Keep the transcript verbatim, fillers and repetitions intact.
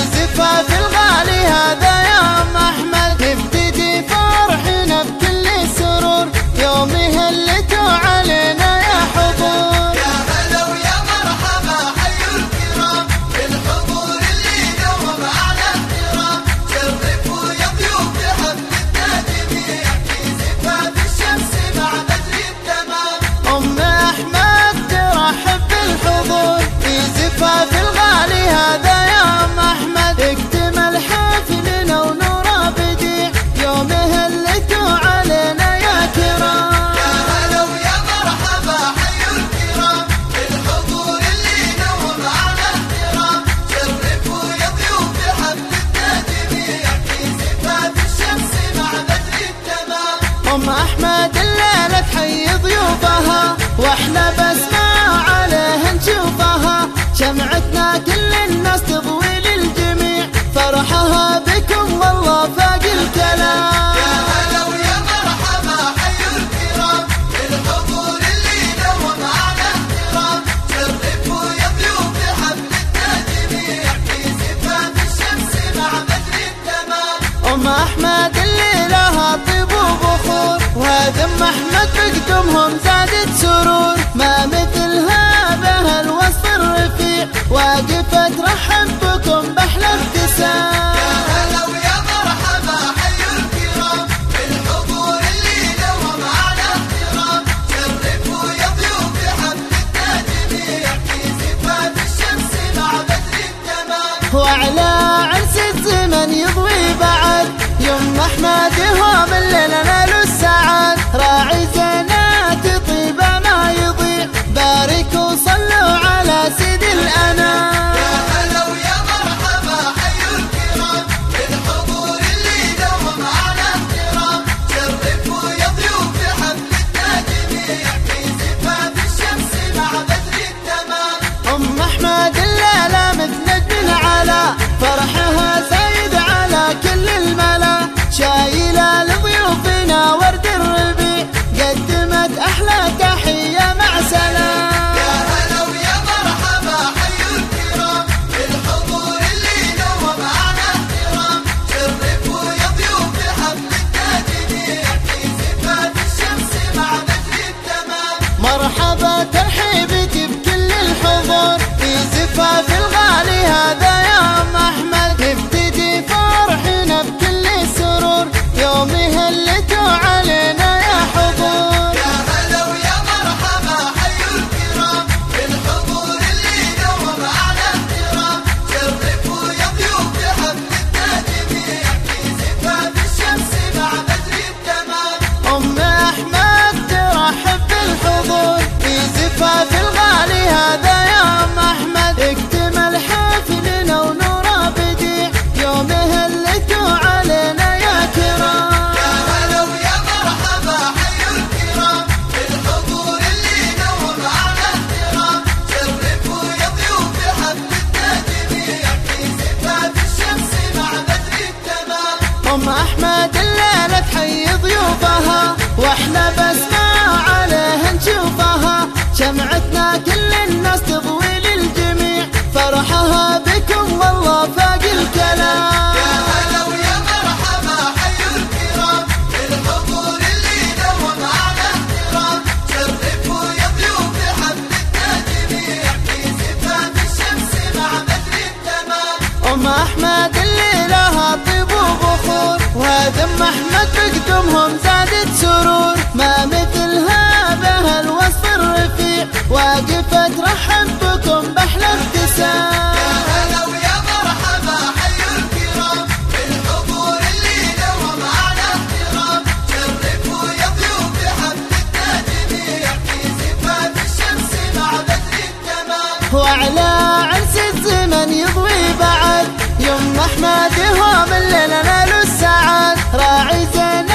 زفاف الغالي هذا يوم أحمد، نبتدي فرحنا بكل سرور، يوم هلتوا علينا يا حضور. يا هلا ويا مرحبا حيوا الكرام، بالحضور اللي دوم على احترام، شرفوا يا ضيوف حفلتنا جميع، في زفاف الشمس مع بدر التمام. أم أحمد ترحب بالحضور، في زفاف الغالي هذا يوم أحمد، اكتمل حفلنا ونوره بديع، يوم هلتوا علينا يا كرام. يا هلا ويا مرحبا حيوا الكرام، بالحضور اللي دوم على احترام، شرفوا يا ضيوف حفلتنا جميع، في زفاف الشمس مع بدر التمام. أم أحمد الليلة تحيي ضيوفها، واحنا بسمع عليها نشوفها، شمعتنا كل الناس تضوي للجميع، فرحها بكم والله فاق الكلام. يا هلا ويا مرحبا حيوا الكرام، بالحضور اللي دوم على احترام، شرفوا يا ضيوف حفلتنا جميع، في زفاف الشمس مع بدر التمام. أم أحمد اللي لها طيب وبخور، وهذا أم أحمد بقدمهم زادت سرور، ما مثلها بها الوصف الرفيع، واقفة ترحب بكم بأحلى ابتسام. يا هلا ويا مرحبا حيوا الكرام، بالحضور اللي دوم على احترام، شرفوا يا ضيوف حفلتنا جميع، في زفاف الشمس مع بدر التمام. وعلى عرس الزمن يضوي بعد، يوم أحمد هو من ليلنا له السعاد، راعي زينات طيبة ما يضيع، باركوا وصلوا على سيد الأنام. يا هلا ويا مرحبا حيوا الكرام، بالحضور اللي دوم على احترام، شرفوا يا ضيوف حفلتنا جميع، في زفاف الشمس مع بدر التمام. أم أحمد الليلة مثل نجم العلا، فرحها زايد على كل الملا، شايلة لضيوفنا ورد الربيع، قدمت أحلى تحية مع سلام. يا هلا ويا مرحبا حيوا الكرام، بالحضور اللي دوم على احترام، شرفوا يا ضيوف حفلتنا جميع، في زفاف الشمس مع بدر التمام. مرحبا ترحيبك بكل الحضور، في زفاف الغالي هذا يوم أحمد، نبتدي فرحنا بكل سرور، يوم هلتوا علينا يا حضور. يا هلا ويا مرحبا حيوا الكرام، بالحضور اللي دوم على احترام، شرفوا يا ضيوف حفلتنا جميع، في زفاف الشمس مع بدر التمام. أم أحمد ترحب بالحضور، في زفاف الغالي هذا يوم أحمد، اكتمل حفلنا ونوره بديع، يوم هلتوا علينا يا كرام. يا هلا ويا مرحبا حيوا الكرام، بالحضور اللي دوم على احترام، شرفوا يا ضيوف حفلتنا جميع، في زفاف الشمس مع بدر التمام. أم أحمد الليلة تحيي ضيوفها، واحنا بسمع عليها نشوفها، شمعتنا كل الناس تضوي للجميع، فرحها بكم والله فاق الكلام. يا هلا ويا مرحبا حيوا الكرام، بالحضور اللي دوم على احترام، شرفوا يا ضيوف حفلتنا جميع، في زفاف الشمس مع بدر التمام. أم أحمد اللي لها طيب وبخور، وهذا أم أحمد بقدمهم زادت سرور، ما مثلها بها الوصف الرفيع، واقفة ترحب بكم بأحلى ابتسام. يا هلا ويا مرحبا حيوا الكرام، بالحضور اللي دوم على احترام، شرفوا يا ضيوف حفلتنا جميع، في زفاف الشمس مع بدر التمام. وعلى عرس الزمن يضوي بعد، يوم أحمد هو من ليلنا له السعاد، راعي زينات